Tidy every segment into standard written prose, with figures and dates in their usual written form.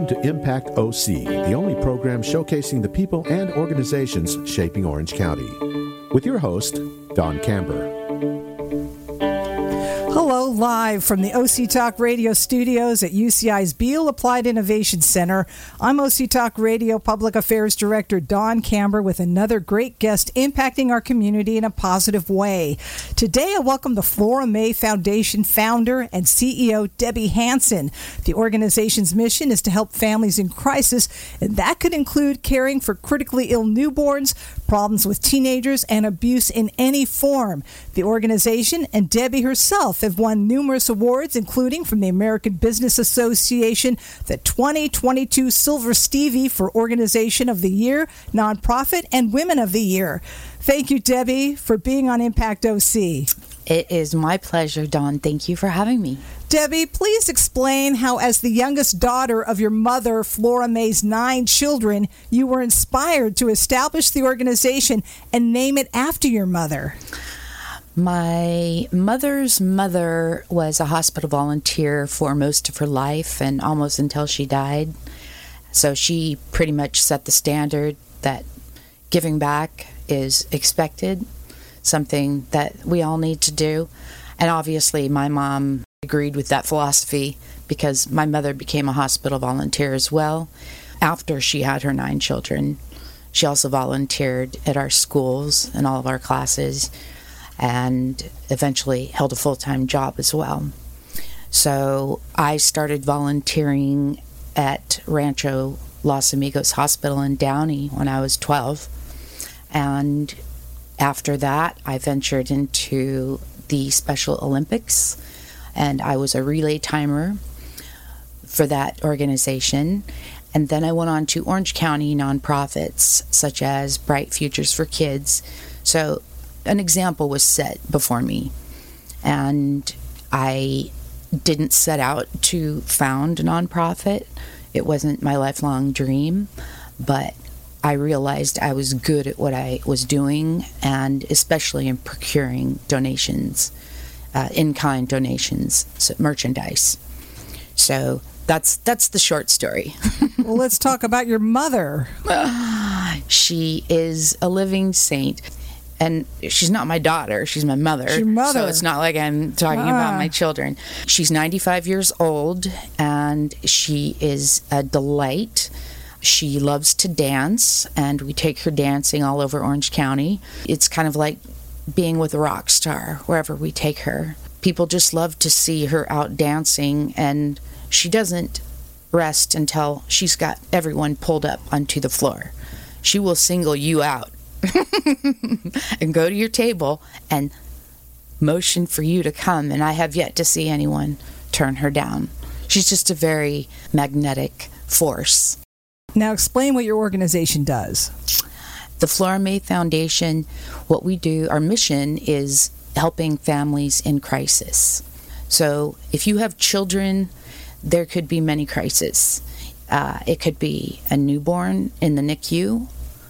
Welcome to Impact OC, the only program showcasing the people and organizations shaping Orange County. With your host, Don Camber. Hello, live from the OC Talk Radio studios at UCI's Beal Applied Innovation Center. I'm OC Talk Radio Public Affairs Director Don Camber with another great guest impacting our community in a positive way. Today, I welcome the Flora May Foundation founder and CEO Debbie Hansen. The organization's mission is to help families in crisis, and that could include caring for critically ill newborns, problems with teenagers, and abuse in any form. The organization and Debbie herself have won numerous awards, including from the American Business Association, the 2022 Silver Stevie for Organization of the Year, Nonprofit, and Women of the Year. Thank you, Debbie, for being on Impact OC. It is my pleasure, Dawn. Thank you for having me. Debbie, please explain how, as the youngest daughter of your mother, Flora May's 9 children, you were inspired to establish the organization and name it after your mother. My mother's mother was a hospital volunteer for most of her life and almost until she died. So she pretty much set the standard that giving back is expected, something that we all need to do. And obviously my mom agreed with that philosophy because my mother became a hospital volunteer as well. After she had her 9 children, she also volunteered at our schools and all of our classes, and eventually held a full-time job as well. So I started volunteering at Rancho Los Amigos Hospital in Downey when I was 12. And after that, I ventured into the Special Olympics, and I was a relay timer for that organization. And then I went on to Orange County nonprofits, such as Bright Futures for Kids. So an example was set before me, and I didn't set out to found a nonprofit. It wasn't my lifelong dream, but I realized I was good at what I was doing, and especially in procuring donations, in-kind donations, so merchandise. So that's the short story. Well, let's talk about your mother. She is a living saint. And she's not my daughter, she's my mother. Your mother. So it's not like I'm talking about my children. She's 95 years old, and she is a delight. She loves to dance, and we take her dancing all over Orange County. It's kind of like being with a rock star wherever we take her. People just love to see her out dancing, and she doesn't rest until she's got everyone pulled up onto the floor. She will single you out and go to your table and motion for you to come, and I have yet to see anyone turn her down. She's just a very magnetic force. Now explain what your organization does. The Flora May Foundation, what we do, our mission is helping families in crisis. So if you have children, there could be many crises. It could be a newborn in the NICU,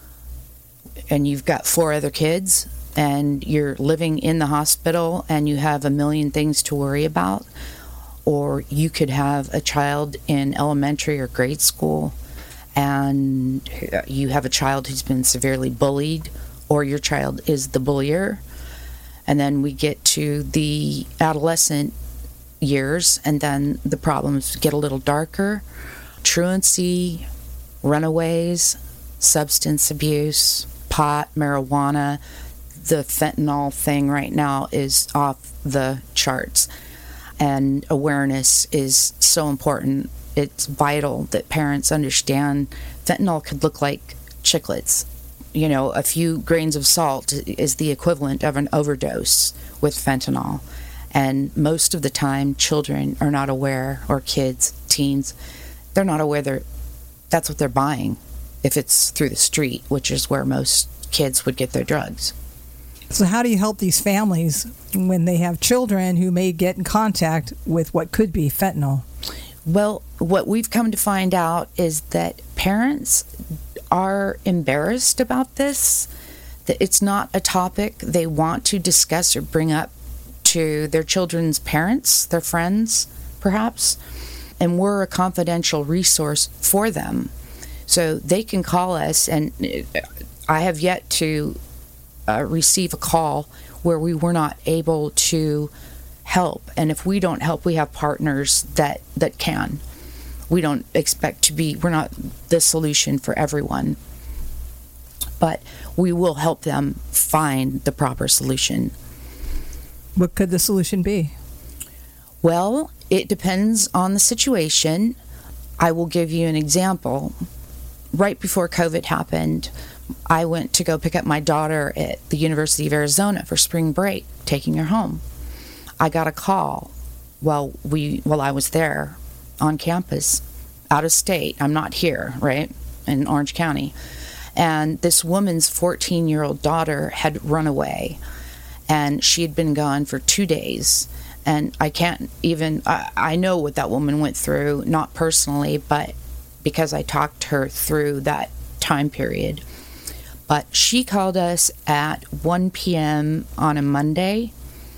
and you've got 4 other kids, and you're living in the hospital, and you have a million things to worry about. Or you could have a child in elementary or grade school, and you have a child who's been severely bullied, or your child is the bullier. And then we get to the adolescent years, and then the problems get a little darker. Truancy, runaways, substance abuse, pot, marijuana. The fentanyl thing right now is off the charts, and awareness is so important. It's vital that parents understand fentanyl could look like chiclets. You know, a few grains of salt is the equivalent of an overdose with fentanyl, and most of the time children are not aware, or kids, teens, they're not aware that's what they're buying if it's through the street, which is where most kids would get their drugs. So how do you help these families when they have children who may get in contact with what could be fentanyl? Well, what we've come to find out is that parents are embarrassed about this, that it's not a topic they want to discuss or bring up to their children's parents, their friends, perhaps. and we're a confidential resource for them. So they can call us, and I have yet to receive a call where we were not able to help. And if we don't help, we have partners that can. We don't expect to be, we're not the solution for everyone, but we will help them find the proper solution. What could the solution be? Well, it depends on the situation. I will give you an example. Right before COVID happened, I went to go pick up my daughter at the University of Arizona for spring break, taking her home. I got a call while I was there on campus, out of state. I'm not here, right, in Orange County. And this woman's 14-year-old daughter had run away, and she had been gone for 2 days. And I know what that woman went through, not personally, but because I talked to her through that time period. But she called us at 1 p.m. on a Monday,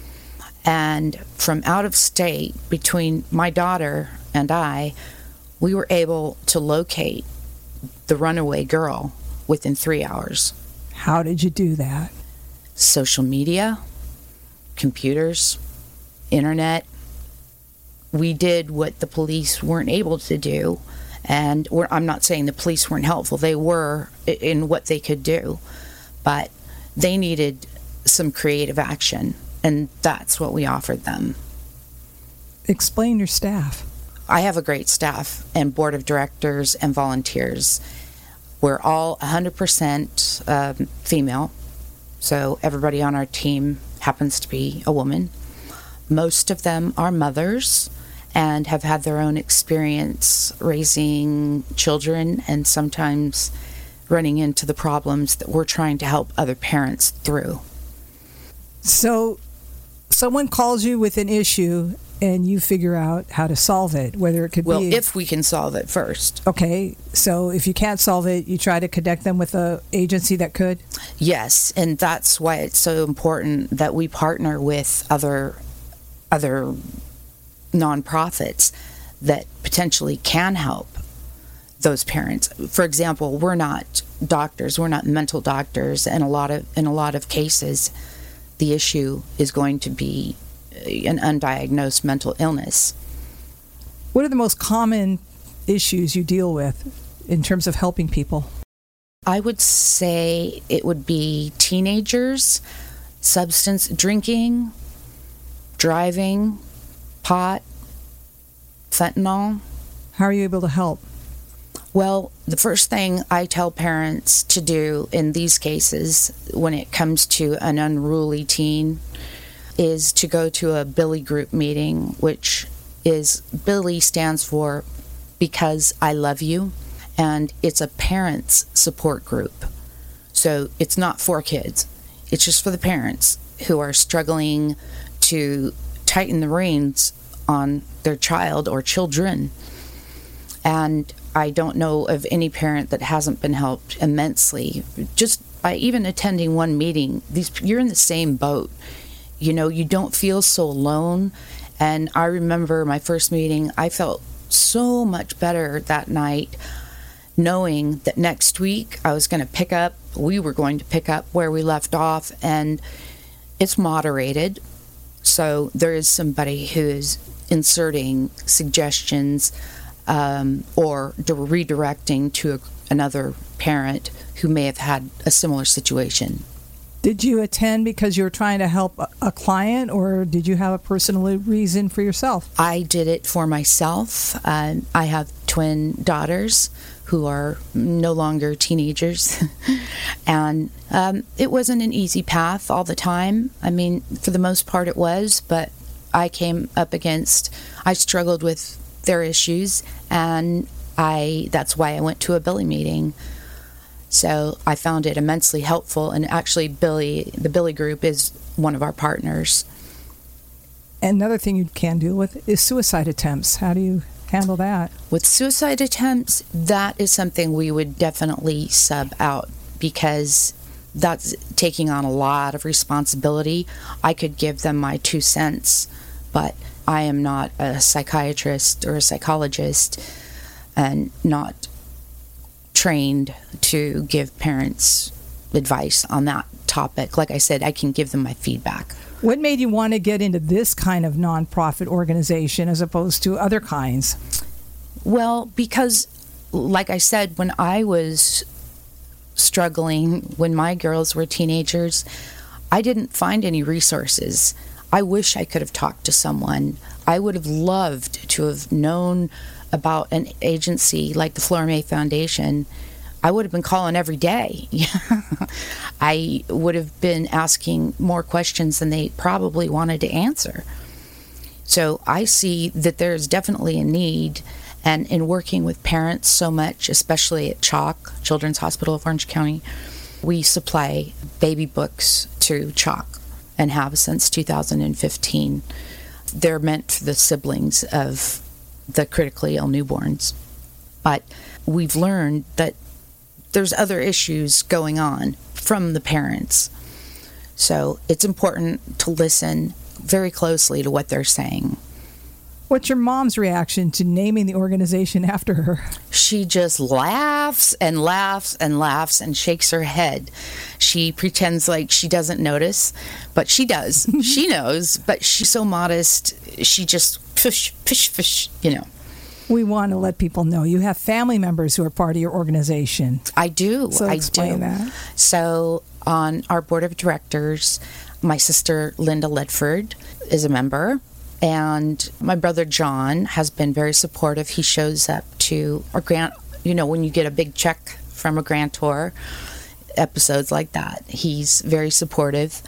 and from out of state, between my daughter and I, we were able to locate the runaway girl within 3 hours. How did you do that? Social media, computers, internet. We did what the police weren't able to do. And I'm not saying the police weren't helpful. They were in what they could do. But they needed some creative action. And that's what we offered them. Explain your staff. I have a great staff and board of directors and volunteers. We're all 100% female. So everybody on our team happens to be a woman. Most of them are mothers and have had their own experience raising children and sometimes running into the problems that we're trying to help other parents through. So someone calls you with an issue and you figure out how to solve it, whether it could be... Well, if we can solve it first. Okay, so if you can't solve it, you try to connect them with an agency that could? Yes, and that's why it's so important that we partner with other nonprofits that potentially can help those parents. For example, we're not doctors, we're not mental doctors, and in a lot of cases, the issue is going to be an undiagnosed mental illness. What are the most common issues you deal with in terms of helping people? I would say it would be teenagers, substance drinking, driving, pot, fentanyl. How are you able to help? Well, the first thing I tell parents to do in these cases when it comes to an unruly teen is to go to a Billy group meeting, which is, Billy stands for Because I Love You, and it's a parents support group. So it's not for kids. It's just for the parents who are struggling to tighten the reins on their child or children. And I don't know of any parent that hasn't been helped immensely just by even attending one meeting. You're in the same boat. You know, you don't feel so alone. And I remember my first meeting, I felt so much better that night knowing that next week we were going to pick up where we left off, and it's moderated. So there is somebody who is inserting suggestions or redirecting to another parent who may have had a similar situation. Did you attend because you were trying to help a client, or did you have a personal reason for yourself? I did it for myself. I have twin daughters who are no longer teenagers. And it wasn't an easy path all the time. I mean, for the most part it was, but I struggled with their issues, and that's why I went to a Billy meeting. So I found it immensely helpful, and actually the Billy group is one of our partners. Another thing you can deal with is suicide attempts. How do you handle that? With suicide attempts, that is something we would definitely sub out, because that's taking on a lot of responsibility. I could give them my 2 cents, but I am not a psychiatrist or a psychologist and not trained to give parents advice on that topic. Like I said, I can give them my feedback. What made you want to get into this kind of nonprofit organization as opposed to other kinds? Well, because, like I said, when I was struggling, when my girls were teenagers, I didn't find any resources. I wish I could have talked to someone. I would have loved to have known about an agency like the Flora May Foundation. I would have been calling every day. I would have been asking more questions than they probably wanted to answer. So I see that there's definitely a need, and in working with parents so much, especially at CHOC, Children's Hospital of Orange County, we supply baby books to CHOC and have since 2015. They're meant for the siblings of the critically ill newborns. But we've learned that there's other issues going on from the parents. So it's important to listen very closely to what they're saying. What's your mom's reaction to naming the organization after her? She just laughs and laughs and laughs and shakes her head. She pretends like she doesn't notice, but she does. She knows, but she's so modest. She just fish, you know. We want to let people know you have family members who are part of your organization. I do. So explain that. So on our board of directors, my sister Linda Ledford is a member. And my brother John has been very supportive. He shows up to our grant, you know, when you get a big check from a grantor, episodes like that. He's very supportive.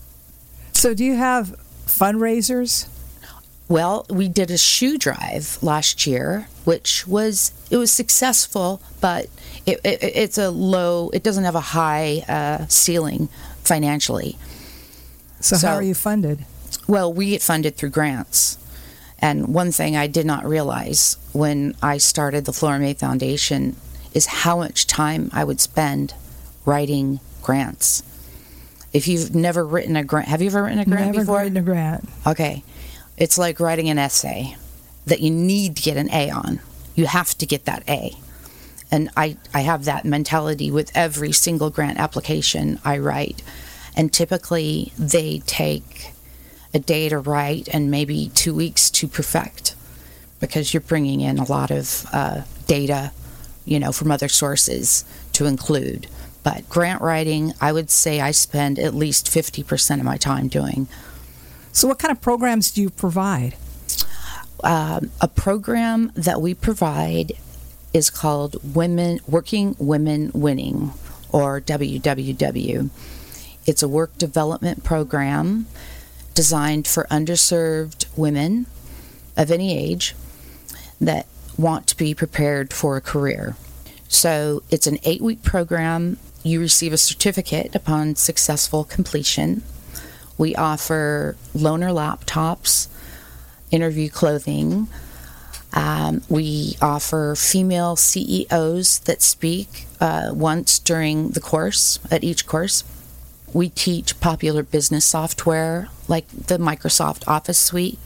So do you have fundraisers? Well, we did a shoe drive last year, which was successful, but it doesn't have a high ceiling financially. So how are you funded? Well, we get funded through grants. And one thing I did not realize when I started the Flora May Foundation is how much time I would spend writing grants. If you've never written a grant, have you ever written a grant before? Never written a grant. Okay. It's like writing an essay that you need to get an A on. You have to get that A. And I have that mentality with every single grant application I write. And typically they take a day to write and maybe 2 weeks to perfect, because you're bringing in a lot of data, you know, from other sources to include. But grant writing, I would say I spend at least 50% of my time doing. So what kind of programs do you provide? A program that we provide is called Working Women Winning, or WWW. It's a work development program designed for underserved women of any age that want to be prepared for a career. So it's an 8-week program. You receive a certificate upon successful completion. We offer loaner laptops, interview clothing. We offer female CEOs that speak once during the course, at each course. We teach popular business software like the Microsoft Office suite.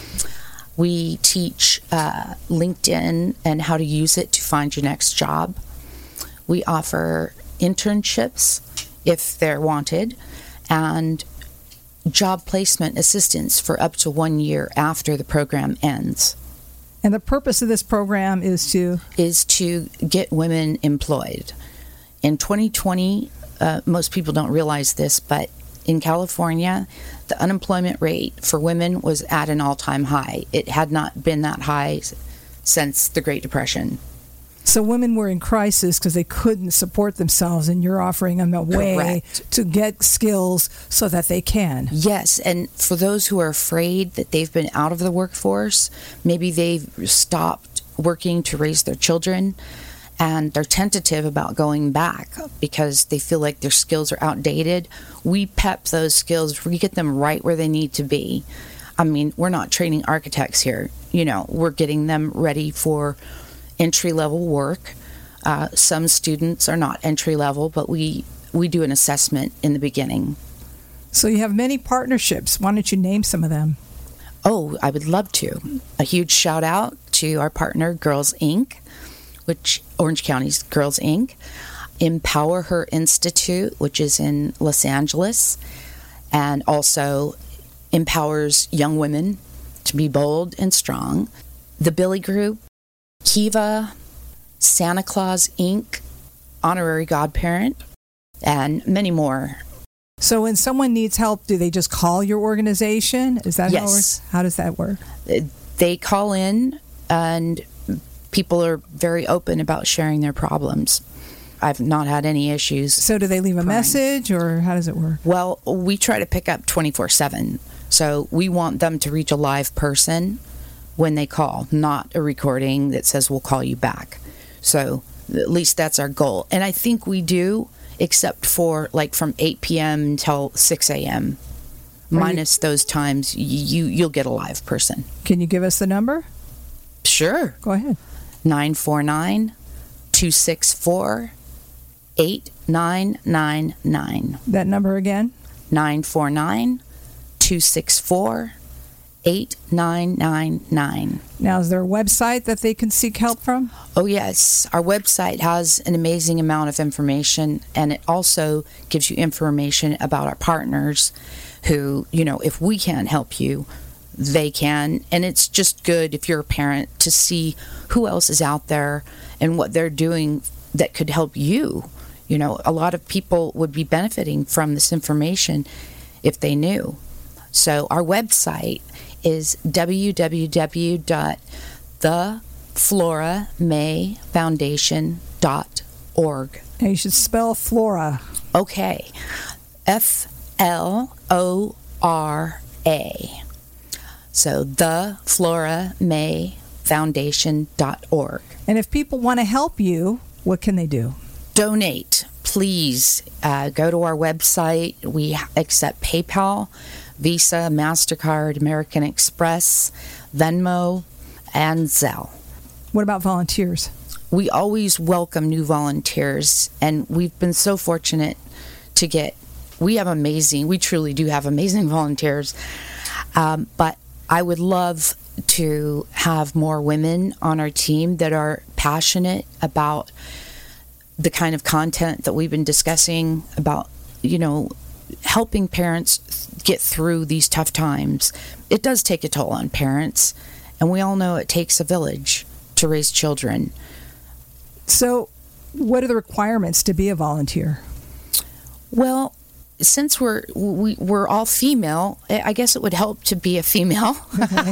We teach LinkedIn and how to use it to find your next job. We offer internships if they're wanted, and job placement assistance for up to 1 year after the program ends. And the purpose of this program is to get women employed. In 2020, most people don't realize this, but in California, the unemployment rate for women was at an all-time high. It had not been that high since the Great Depression. So women were in crisis because they couldn't support themselves, and you're offering them a way Correct. to get skills so that they can. Yes, and for those who are afraid that they've been out of the workforce, maybe they've stopped working to raise their children, and they're tentative about going back because they feel like their skills are outdated. We pep those skills. We get them right where they need to be. I mean, we're not training architects here. You know, we're getting them ready for entry-level work. Some students are not entry-level, but we do an assessment in the beginning. So you have many partnerships. Why don't you name some of them? Oh, I would love to. A huge shout out to our partner, Girls Inc., which Orange County's Girls Inc., Empower Her Institute, which is in Los Angeles, and also empowers young women to be bold and strong. The Billy Group, Kiva, Santa Claus Inc., Honorary Godparent, and many more. So when someone needs help, do they just call your organization? Is that Yes. how it works? How does that work? They call in, and people are very open about sharing their problems. I've not had any issues. So do they leave a Crying. message, or how does it work? Well, we try to pick up 24/7. So we want them to reach a live person when they call, not a recording that says we'll call you back. So at least that's our goal. And I think we do, except for like from 8 p.m. until 6 a.m. Minus those times, you'll get a live person. Can you give us the number? Sure. Go ahead. 949-264-8999. That number again? 949-264-8999. Now, is there a website that they can seek help from? Oh, yes. Our website has an amazing amount of information, and it also gives you information about our partners who, if we can't help you, they can. And it's just good if you're a parent to see who else is out there and what they're doing that could help you. A lot of people would be benefiting from this information if they knew. So our website is www.thefloramayfoundation.org. Now, you should spell Flora. Okay. F-L-O-R-A. So thefloramayfoundation.org. And if people want to help you, what can they do? Donate. Please go to our website. We accept PayPal, Visa, MasterCard, American Express, Venmo, and Zelle. What about volunteers? We always welcome new volunteers, and we've been so fortunate to we truly do have amazing volunteers. But I would love to have more women on our team that are passionate about the kind of content that we've been discussing about, helping parents get through these tough times. It does take a toll on parents, and we all know it takes a village to raise children. So what are the requirements to be a volunteer? Well, since we're all female, I guess it would help to be a female. Okay.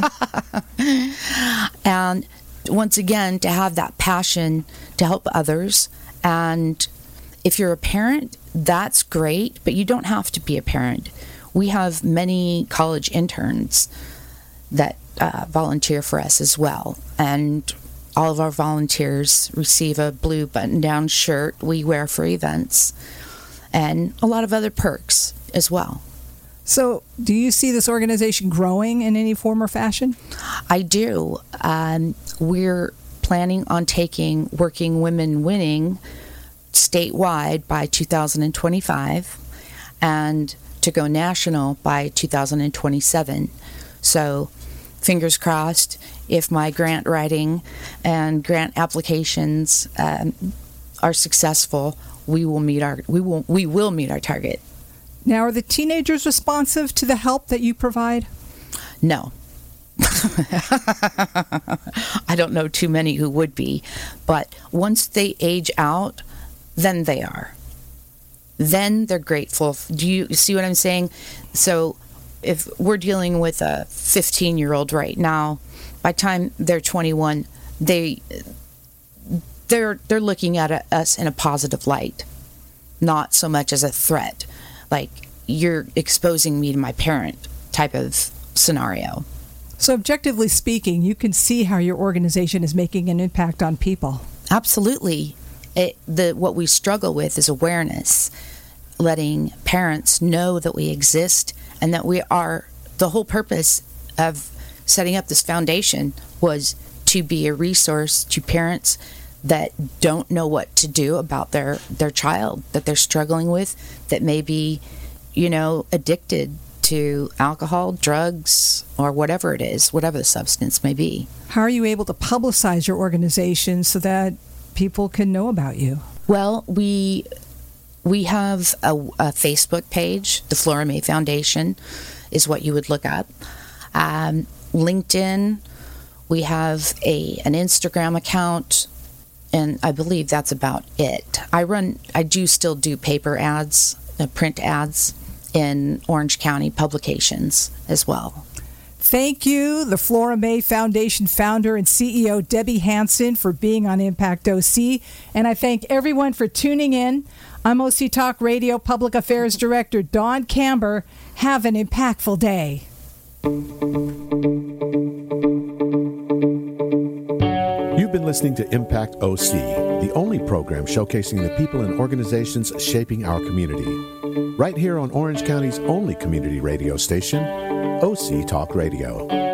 And once again, to have that passion to help others. And if you're a parent, that's great, but you don't have to be a parent. We have many college interns that volunteer for us as well. And all of our volunteers receive a blue button-down shirt we wear for events, and a lot of other perks as well. So do you see this organization growing in any form or fashion? I do. We're planning on taking Working Women Winning statewide by 2025 and to go national by 2027. So fingers crossed, if my grant writing and grant applications are successful, we will meet our target. Now, are the teenagers responsive to the help that you provide? No. I don't know too many who would be, but once they age out, then they are. Then they're grateful. Do you see what I'm saying? So if we're dealing with a 15-year-old right now, by the time they're 21, they're looking at us in a positive light, not so much as a threat, like you're exposing me to my parent type of scenario. So objectively speaking, you can see how your organization is making an impact on people. Absolutely. What we struggle with is awareness, letting parents know that we exist and that we are. The whole purpose of setting up this foundation was to be a resource to parents that don't know what to do about their child that they're struggling with, that may be, addicted to alcohol, drugs, or whatever it is, whatever the substance may be. How are you able to publicize your organization so that people can know about you? Well, we have a Facebook page. The Flora May Foundation is what you would look up. LinkedIn, we have an Instagram account, and I believe that's about it. I do still do paper ads, print ads in Orange County publications as well. Thank you, the Flora May Foundation founder and CEO Debbie Hansen, for being on Impact OC. And I thank everyone for tuning in. I'm OC Talk Radio Public Affairs Director Dawn Camber. Have an impactful day. You've been listening to Impact OC, the only program showcasing the people and organizations shaping our community. Right here on Orange County's only community radio station, OC Talk Radio.